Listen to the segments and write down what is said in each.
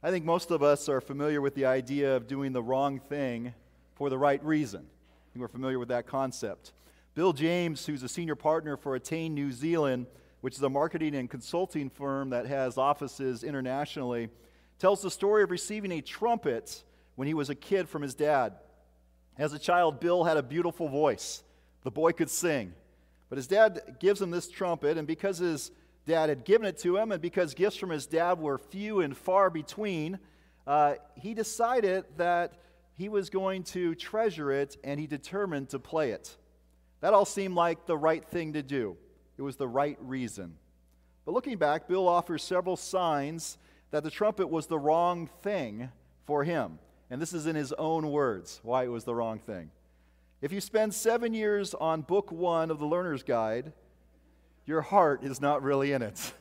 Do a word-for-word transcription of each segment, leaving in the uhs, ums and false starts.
I think most of us are familiar with the idea of doing the wrong thing for the right reason. I think we're familiar with that concept. Bill James, who's a senior partner for Attain New Zealand, which is a marketing and consulting firm that has offices internationally, tells the story of receiving a trumpet when he was a kid from his dad. As a child, Bill had a beautiful voice. The boy could sing. But his dad gives him this trumpet, and because his dad had given it to him, and because gifts from his dad were few and far between, uh, he decided that he was going to treasure it, and he determined to play it. That all seemed like the right thing to do. It was the right reason. But looking back, Bill offers several signs that the trumpet was the wrong thing for him. And this is in his own words, why it was the wrong thing. If you spend seven years on book one of the Learner's Guide, your heart is not really in it.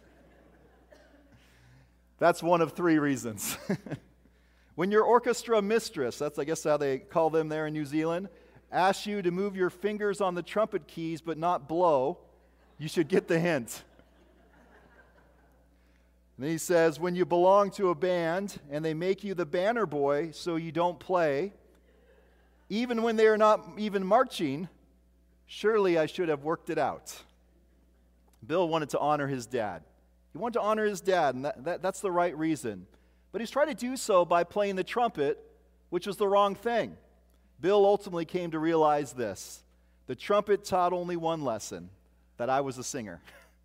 That's one of three reasons. When your orchestra mistress, that's I guess how they call them there in New Zealand, asks you to move your fingers on the trumpet keys but not blow, you should get the hint. And then he says, when you belong to a band and they make you the banner boy so you don't play, even when they are not even marching, surely I should have worked it out. Bill wanted to honor his dad. He wanted to honor his dad, and that, that, that's the right reason. But he's trying to do so by playing the trumpet, which was the wrong thing. Bill ultimately came to realize this. The trumpet taught only one lesson, that I was a singer.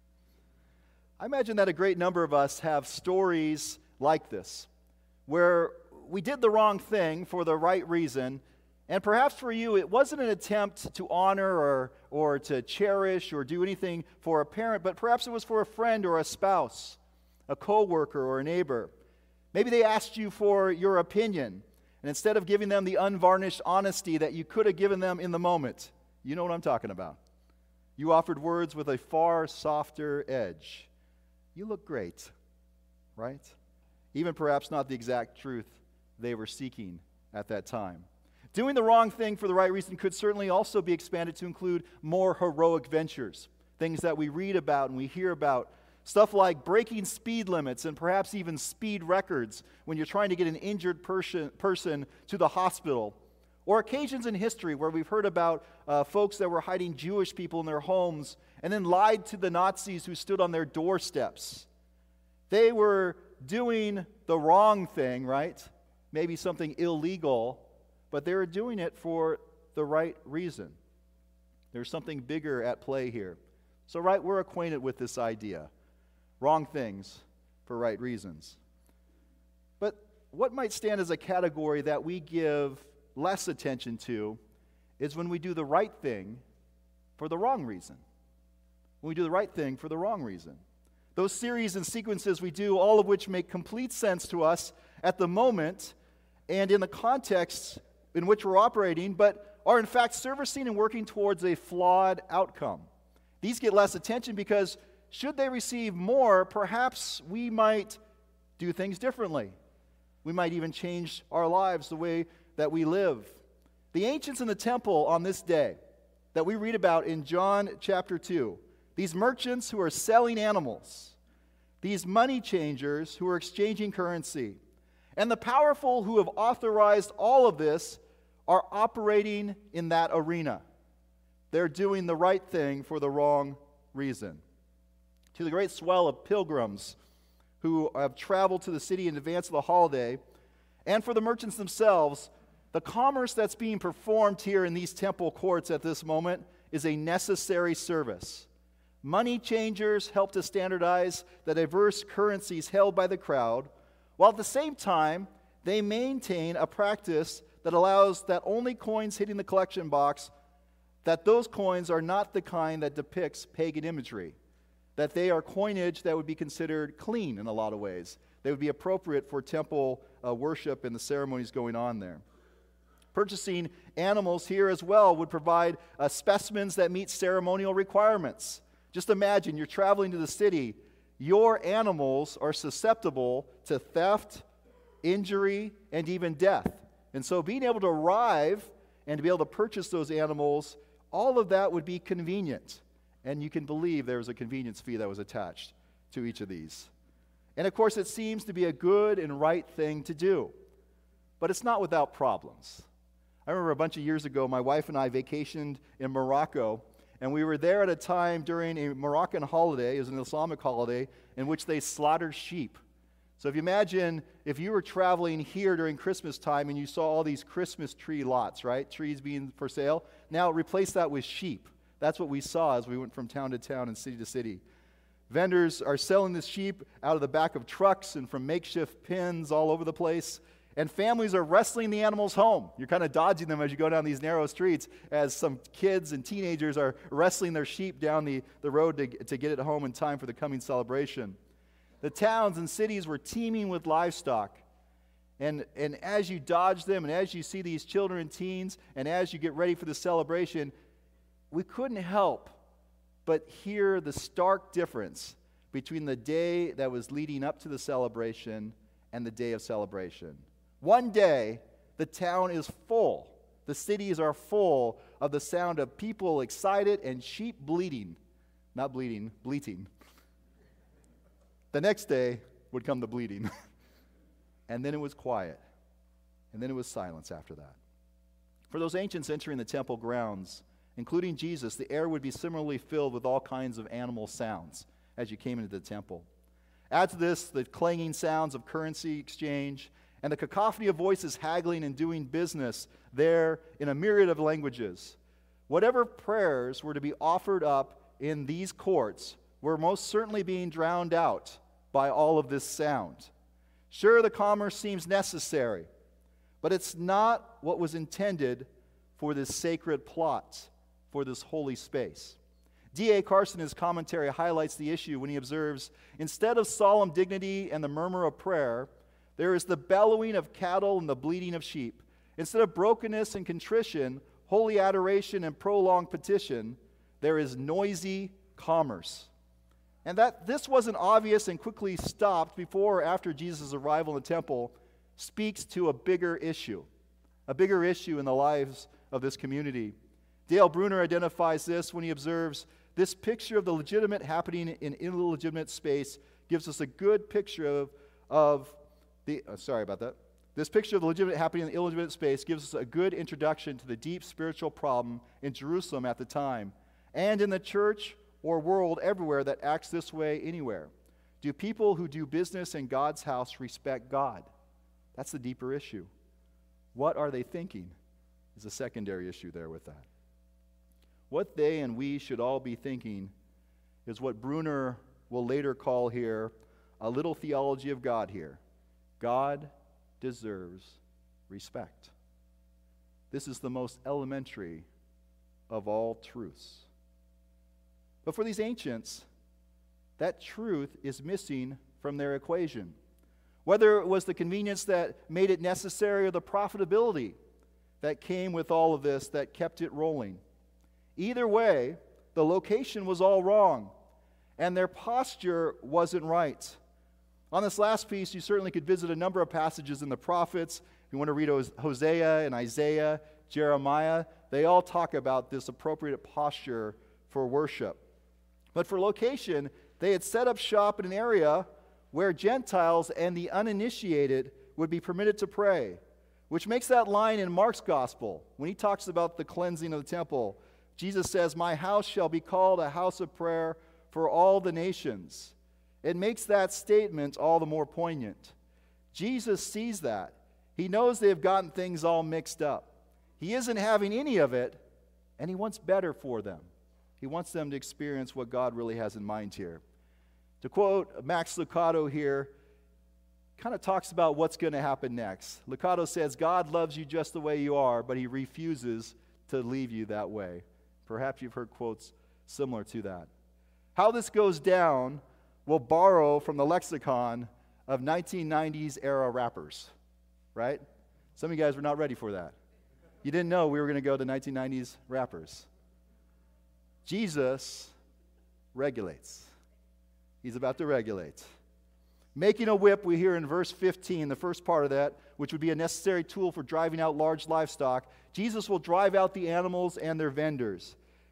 I imagine that a great number of us have stories like this, where we did the wrong thing for the right reason, and perhaps for you, it wasn't an attempt to honor or, or to cherish or do anything for a parent, but perhaps it was for a friend or a spouse, a coworker or a neighbor. Maybe they asked you for your opinion, and instead of giving them the unvarnished honesty that you could have given them in the moment, you know what I'm talking about. You offered words with a far softer edge. You look great, right? Even perhaps not the exact truth they were seeking at that time. Doing the wrong thing for the right reason could certainly also be expanded to include more heroic ventures, things that we read about and we hear about, stuff like breaking speed limits and perhaps even speed records when you're trying to get an injured person, person to the hospital, or occasions in history where we've heard about uh, folks that were hiding Jewish people in their homes and then lied to the Nazis who stood on their doorsteps. They were doing the wrong thing, right? Maybe something illegal, but they were doing it for the right reason. There's something bigger at play here. So, right, we're acquainted with this idea. Wrong things for right reasons. But what might stand as a category that we give less attention to is when we do the right thing for the wrong reason. When we do the right thing for the wrong reason. Those series and sequences we do, all of which make complete sense to us at the moment and in the context in which we're operating, but are in fact servicing and working towards a flawed outcome. These get less attention because should they receive more, perhaps we might do things differently. We might even change our lives, the way that we live. The ancients in the temple on this day that we read about in John chapter two, these merchants who are selling animals, these money changers who are exchanging currency, and the powerful who have authorized all of this are operating in that arena. They're doing the right thing for the wrong reason. To the great swell of pilgrims who have traveled to the city in advance of the holiday, and for the merchants themselves, the commerce that's being performed here in these temple courts at this moment is a necessary service. Money changers help to standardize the diverse currencies held by the crowd, while at the same time, they maintain a practice that allows that only coins hitting the collection box, that those coins are not the kind that depicts pagan imagery, that they are coinage that would be considered clean in a lot of ways. They would be appropriate for temple uh, worship and the ceremonies going on there. Purchasing animals here as well would provide uh, specimens that meet ceremonial requirements. Just imagine you're traveling to the city. Your animals are susceptible to theft, injury, and even death. And so being able to arrive and to be able to purchase those animals, all of that would be convenient. And you can believe there was a convenience fee that was attached to each of these. And of course, it seems to be a good and right thing to do. But it's not without problems. I remember a bunch of years ago, my wife and I vacationed in Morocco, and we were there at a time during a Moroccan holiday, it was an Islamic holiday, in which they slaughtered sheep. So if you imagine if you were traveling here during Christmas time and you saw all these Christmas tree lots, right? Trees being for sale. Now replace that with sheep. That's what we saw as we went from town to town and city to city. Vendors are selling the sheep out of the back of trucks and from makeshift pens all over the place. And families are wrestling the animals home. You're kind of dodging them as you go down these narrow streets as some kids and teenagers are wrestling their sheep down the, the road to, to get it home in time for the coming celebration. The towns and cities were teeming with livestock. And, and as you dodge them and as you see these children and teens and as you get ready for the celebration, we couldn't help but hear the stark difference between the day that was leading up to the celebration and the day of celebration. One day, the town is full. The cities are full of the sound of people excited and sheep bleating. Not bleeding, bleating. The next day would come the bleating. And then it was quiet. And then it was silence after that. For those ancients entering the temple grounds, including Jesus, the air would be similarly filled with all kinds of animal sounds as you came into the temple. Add to this the clanging sounds of currency exchange and the cacophony of voices haggling and doing business there in a myriad of languages. Whatever prayers were to be offered up in these courts were most certainly being drowned out by all of this sound. Sure, the commerce seems necessary, but it's not what was intended for this sacred plot, for this holy space. D A Carson, in his commentary, highlights the issue when he observes, instead of solemn dignity and the murmur of prayer, there is the bellowing of cattle and the bleating of sheep. Instead of brokenness and contrition, holy adoration and prolonged petition, there is noisy commerce. And that this wasn't obvious and quickly stopped before or after Jesus' arrival in the temple speaks to a bigger issue, a bigger issue in the lives of this community. Dale Bruner identifies this when he observes, this picture of the legitimate happening in illegitimate space gives us a good picture of, of the, uh, sorry about that. This picture of the legitimate happening in illegitimate space gives us a good introduction to the deep spiritual problem in Jerusalem at the time, and in the church or world everywhere that acts this way anywhere. Do people who do business in God's house respect God? That's the deeper issue. What are they thinking is a secondary issue there with that. What they and we should all be thinking is what Bruner will later call here a little theology of God here. God deserves respect. This is the most elementary of all truths. But for these ancients, that truth is missing from their equation. Whether it was the convenience that made it necessary or the profitability that came with all of this that kept it rolling. Either way, the location was all wrong, and their posture wasn't right. On this last piece, you certainly could visit a number of passages in the prophets. If you want to read Hosea and Isaiah, Jeremiah, they all talk about this appropriate posture for worship. But for location, they had set up shop in an area where Gentiles and the uninitiated would be permitted to pray, which makes that line in Mark's gospel, when he talks about the cleansing of the temple, Jesus says, "My house shall be called a house of prayer for all the nations." It makes that statement all the more poignant. Jesus sees that. He knows they have gotten things all mixed up. He isn't having any of it, and he wants better for them. He wants them to experience what God really has in mind here. To quote Max Lucado here, kind of talks about what's going to happen next. Lucado says, God loves you just the way you are, but he refuses to leave you that way. Perhaps you've heard quotes similar to that. How this goes down will borrow from the lexicon of nineteen nineties era rappers, right? Some of you guys were not ready for that. You didn't know we were going to go to nineteen nineties rappers. Jesus regulates. He's about to regulate. Making a whip, we hear in verse fifteen, the first part of that, which would be a necessary tool for driving out large livestock. Jesus will drive out the animals and their vendors.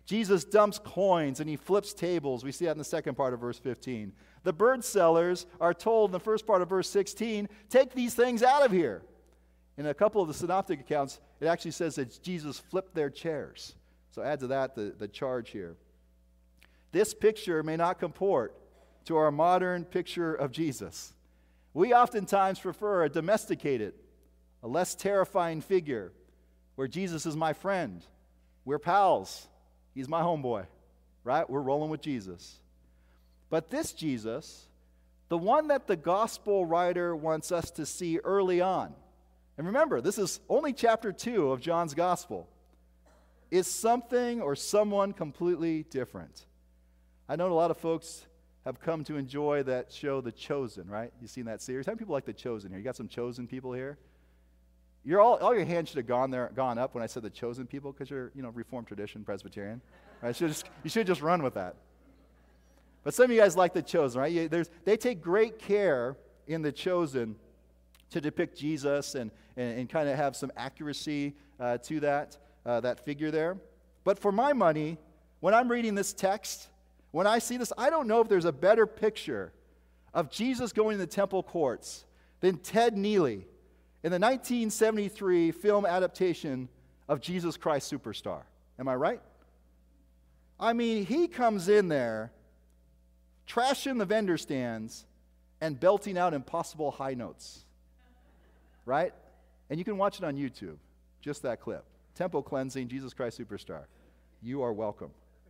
Jesus dumps coins and he flips tables. We see that in the second part of verse fifteen. The bird sellers are told in the first part of verse sixteen, take these things out of here. In a couple of the synoptic accounts, it actually says that Jesus flipped their chairs. So add to that the, the charge here. This picture may not comport to our modern picture of Jesus. We oftentimes prefer a domesticated, a less terrifying figure, where Jesus is my friend. We're pals. He's my homeboy, right? We're rolling with Jesus. But this Jesus, the one that the gospel writer wants us to see early on, and remember, this is only chapter two of John's gospel, is something or someone completely different. I know a lot of folks have come to enjoy that show, The Chosen, right? You've seen that series. How many people like The Chosen here? You got some chosen people here? You're all, all your hands should have gone there, gone up when I said the chosen people, because you're, you know, Reformed tradition, Presbyterian. Right? Should just, you should just run with that. But some of you guys like The Chosen, right? You, there's, they take great care in The Chosen to depict Jesus and, and, and kind of have some accuracy uh, to that, uh, that figure there. But for my money, when I'm reading this text, when I see this, I don't know if there's a better picture of Jesus going to the temple courts than Ted Neely in the nineteen seventy-three film adaptation of Jesus Christ Superstar. Am I right? I mean, he comes in there, trashing the vendor stands, and belting out impossible high notes. Right? And you can watch it on YouTube, just that clip. Temple cleansing, Jesus Christ Superstar. You are welcome.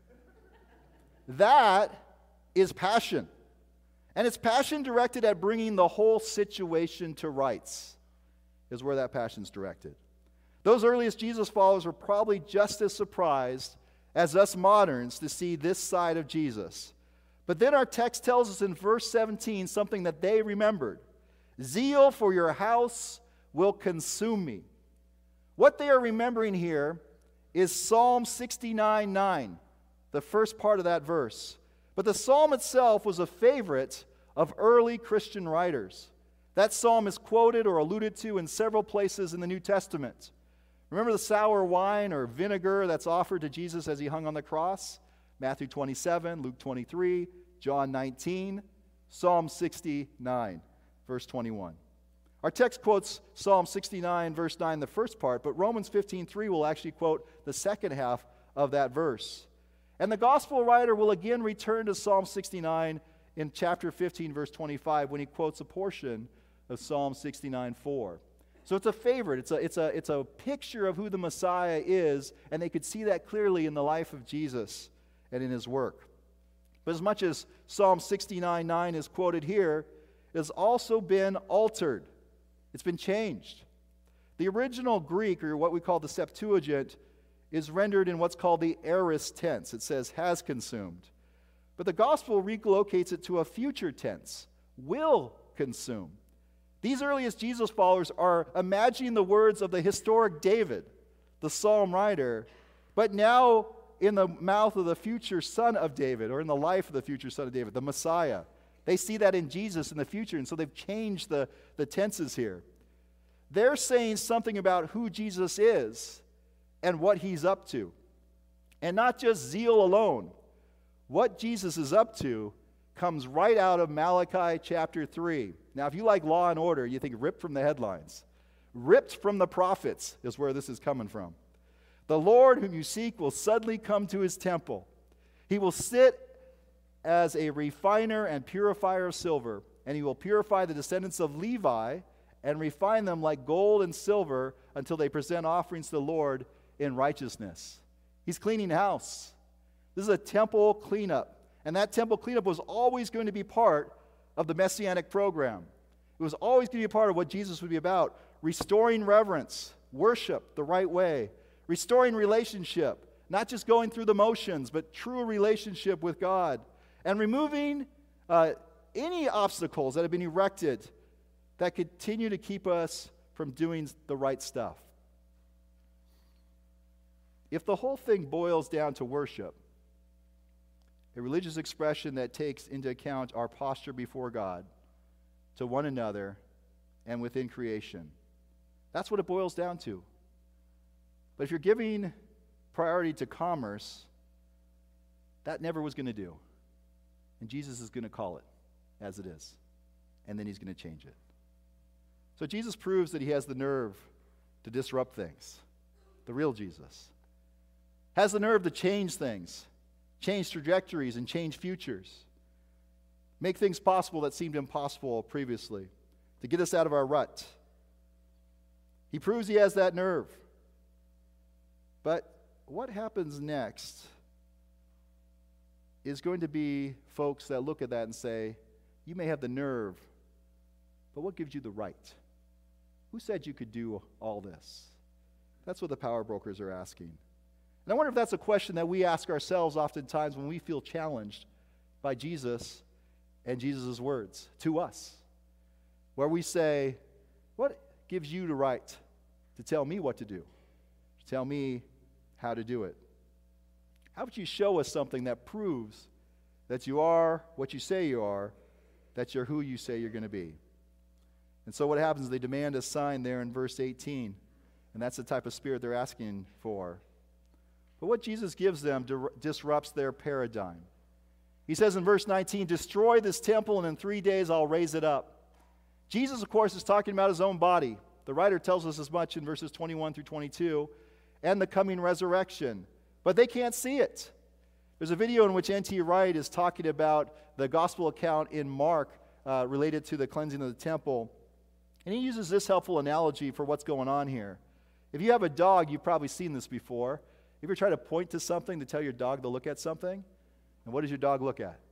That is passion. And it's passion directed at bringing the whole situation to rights, is where that passion's directed. Those earliest Jesus followers were probably just as surprised as us moderns to see this side of Jesus. But then our text tells us in verse seventeen something that they remembered. Zeal for your house will consume me. What they are remembering here is Psalm sixty-nine nine, the first part of that verse. But the psalm itself was a favorite of early Christian writers. That psalm is quoted or alluded to in several places in the New Testament. Remember the sour wine or vinegar that's offered to Jesus as he hung on the cross? Matthew twenty-seven, Luke twenty-three, John nineteen, Psalm sixty-nine, verse twenty-one. Our text quotes Psalm sixty-nine, verse nine, the first part, but Romans fifteen three will actually quote the second half of that verse. And the gospel writer will again return to Psalm sixty-nine in chapter fifteen, verse twenty-five, when he quotes a portion of Psalm sixty-nine four. So it's a favorite. It's a, it's, a, it's a picture of who the Messiah is, and they could see that clearly in the life of Jesus and in his work. But as much as Psalm sixty-nine nine is quoted here, it has also been altered. It's been changed. The original Greek, or what we call the Septuagint, is rendered in what's called the aorist tense. It says, has consumed. But the gospel relocates it to a future tense, will consume. These earliest Jesus followers are imagining the words of the historic David, the psalm writer, but now in the mouth of the future son of David, or in the life of the future son of David, the Messiah. They see that in Jesus in the future, and so they've changed the, the tenses here. They're saying something about who Jesus is and what he's up to. And not just zeal alone. What Jesus is up to comes right out of Malachi chapter three. Now, if you like Law and Order, you think ripped from the headlines. Ripped from the prophets is where this is coming from. The Lord whom you seek will suddenly come to his temple. He will sit as a refiner and purifier of silver, and he will purify the descendants of Levi and refine them like gold and silver until they present offerings to the Lord in righteousness. He's cleaning house. This is a temple cleanup. And that temple cleanup was always going to be part of the Messianic program. It was always going to be a part of what Jesus would be about. Restoring reverence, worship the right way. Restoring relationship, not just going through the motions, but true relationship with God. And removing uh, any obstacles that have been erected that continue to keep us from doing the right stuff. If the whole thing boils down to worship, a religious expression that takes into account our posture before God, to one another, and within creation, that's what it boils down to. But if you're giving priority to commerce, that never was going to do. And Jesus is going to call it as it is. And then he's going to change it. So Jesus proves that he has the nerve to disrupt things. The real Jesus has the nerve to change things, change trajectories, and change futures. Make things possible that seemed impossible previously, to get us out of our rut. He proves he has that nerve. But what happens next is going to be folks that look at that and say, you may have the nerve, but what gives you the right? Who said you could do all this? That's what the power brokers are asking. And I wonder if that's a question that we ask ourselves oftentimes when we feel challenged by Jesus and Jesus' words to us, where we say, what gives you the right to tell me what to do, to tell me how to do it? How would you show us something that proves that you are what you say you are, that you're who you say you're going to be? And so what happens is they demand a sign there in verse eighteen, and that's the type of spirit they're asking for. But what Jesus gives them di- disrupts their paradigm. He says in verse nineteen, destroy this temple, and in three days I'll raise it up. Jesus, of course, is talking about his own body. The writer tells us as much in verses twenty-one through twenty-two, and the coming resurrection. But they can't see it. There's a video in which N T Wright is talking about the gospel account in Mark uh, related to the cleansing of the temple. And he uses this helpful analogy for what's going on here. If you have a dog, you've probably seen this before. You ever try to point to something to tell your dog to look at something? And what does your dog look at?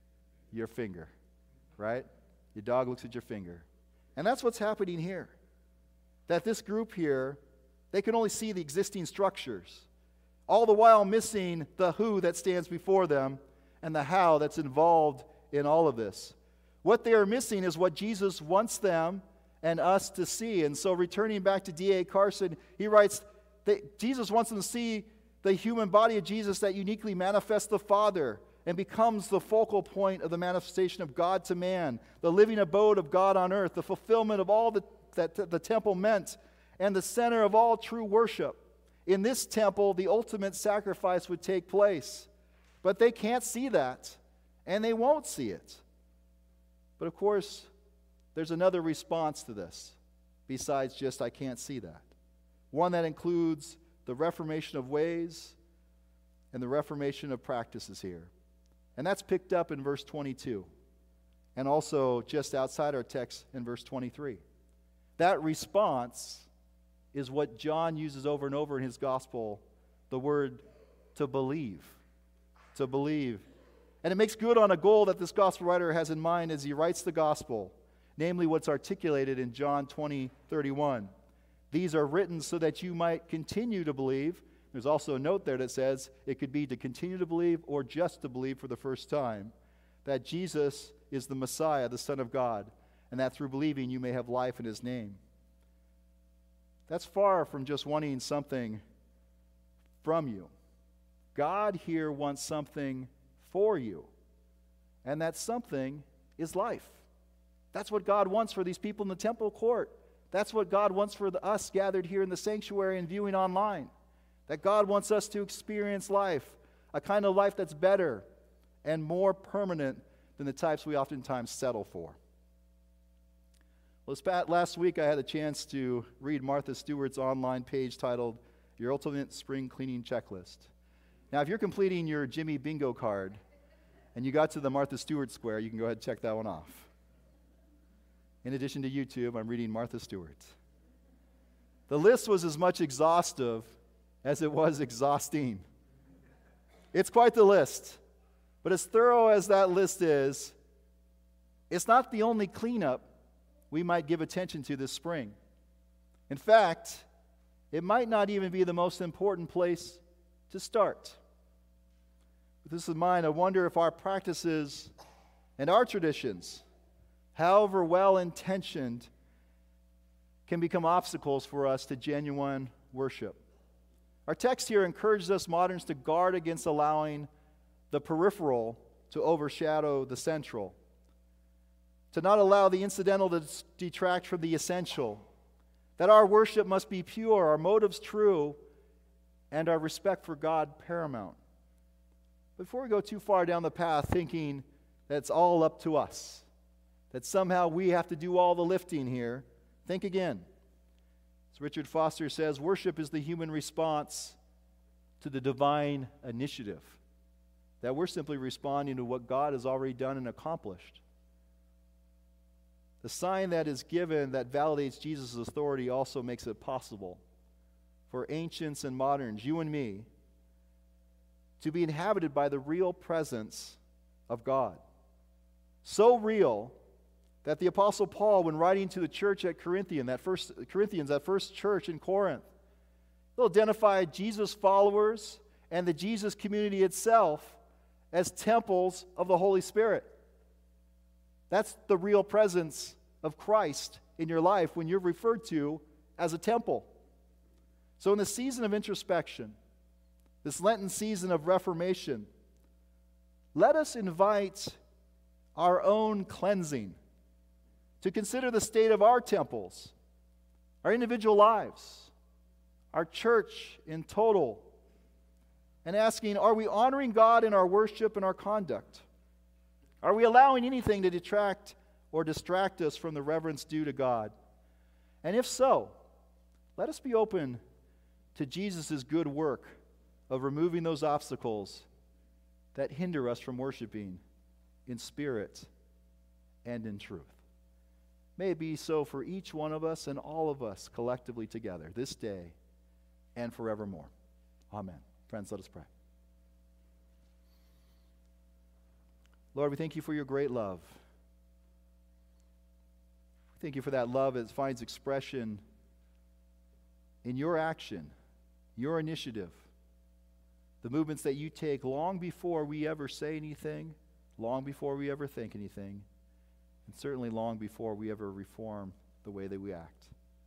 Your finger, right? Your dog looks at your finger. And that's what's happening here. That this group here, they can only see the existing structures, all the while missing the who that stands before them and the how that's involved in all of this. What they are missing is what Jesus wants them and us to see. And so returning back to D A Carson, he writes that Jesus wants them to see the human body of Jesus that uniquely manifests the Father and becomes the focal point of the manifestation of God to man, the living abode of God on earth, the fulfillment of all the, that the temple meant, and the center of all true worship. In this temple, the ultimate sacrifice would take place. But they can't see that, and they won't see it. But of course, there's another response to this, besides just, I can't see that. One that includes the reformation of ways and the reformation of practices here. And that's picked up in verse twenty-two, and also just outside our text in verse twenty-three. That response is what John uses over and over in his gospel, the word to believe. To believe. And it makes good on a goal that this gospel writer has in mind as he writes the gospel, namely what's articulated in John twenty thirty-one. These are written so that you might continue to believe. There's also a note there that says it could be to continue to believe or just to believe for the first time, that Jesus is the Messiah, the Son of God, and that through believing you may have life in his name. That's far from just wanting something from you. God here wants something for you, and that something is life. That's what God wants for these people in the temple court. That's what God wants for the, us gathered here in the sanctuary and viewing online. That God wants us to experience life, a kind of life that's better and more permanent than the types we oftentimes settle for. Well, this past, last week I had a chance to read Martha Stewart's online page titled, Your Ultimate Spring Cleaning Checklist. Now, if you're completing your Jimmy Bingo card and you got to the Martha Stewart Square, you can go ahead and check that one off. In addition to YouTube, I'm reading Martha Stewart. The list was as much exhaustive as it was exhausting. It's quite the list. But as thorough as that list is, it's not the only cleanup we might give attention to this spring. In fact, it might not even be the most important place to start. With this in mind, I wonder if our practices and our traditions, however well-intentioned, can become obstacles for us to genuine worship. Our text here encourages us moderns to guard against allowing the peripheral to overshadow the central, to not allow the incidental to detract from the essential, that our worship must be pure, our motives true, and our respect for God paramount. Before we go too far down the path thinking that it's all up to us, that somehow we have to do all the lifting here, think again. As Richard Foster says, worship is the human response to the divine initiative, that we're simply responding to what God has already done and accomplished. The sign that is given that validates Jesus' authority also makes it possible for ancients and moderns, you and me, to be inhabited by the real presence of God. So real that the Apostle Paul, when writing to the church at Corinthian, that first, Corinthians, that first church in Corinth, he'll identify Jesus' followers and the Jesus community itself as temples of the Holy Spirit. That's the real presence of Christ in your life when you're referred to as a temple. So in the season of introspection, this Lenten season of reformation, let us invite our own cleansing to consider the state of our temples, our individual lives, our church in total, and asking, are we honoring God in our worship and our conduct? Are we allowing anything to detract or distract us from the reverence due to God? And if so, let us be open to Jesus' good work of removing those obstacles that hinder us from worshiping in spirit and in truth. May it be so for each one of us and all of us collectively together this day and forevermore. Amen. Friends, let us pray. Lord, we thank you for your great love. We thank you for that love that finds expression in your action, your initiative, the movements that you take long before we ever say anything, long before we ever think anything, and certainly long before we ever reform the way that we act.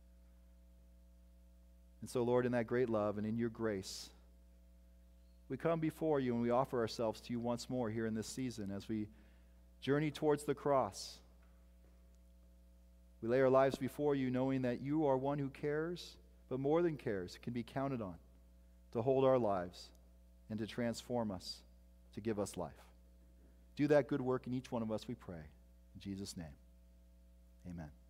And so, Lord, in that great love and in your grace, we come before you and we offer ourselves to you once more here in this season as we journey towards the cross. We lay our lives before you knowing that you are one who cares, but more than cares, can be counted on to hold our lives and to transform us, to give us life. Do that good work in each one of us, we pray. In Jesus' name, amen.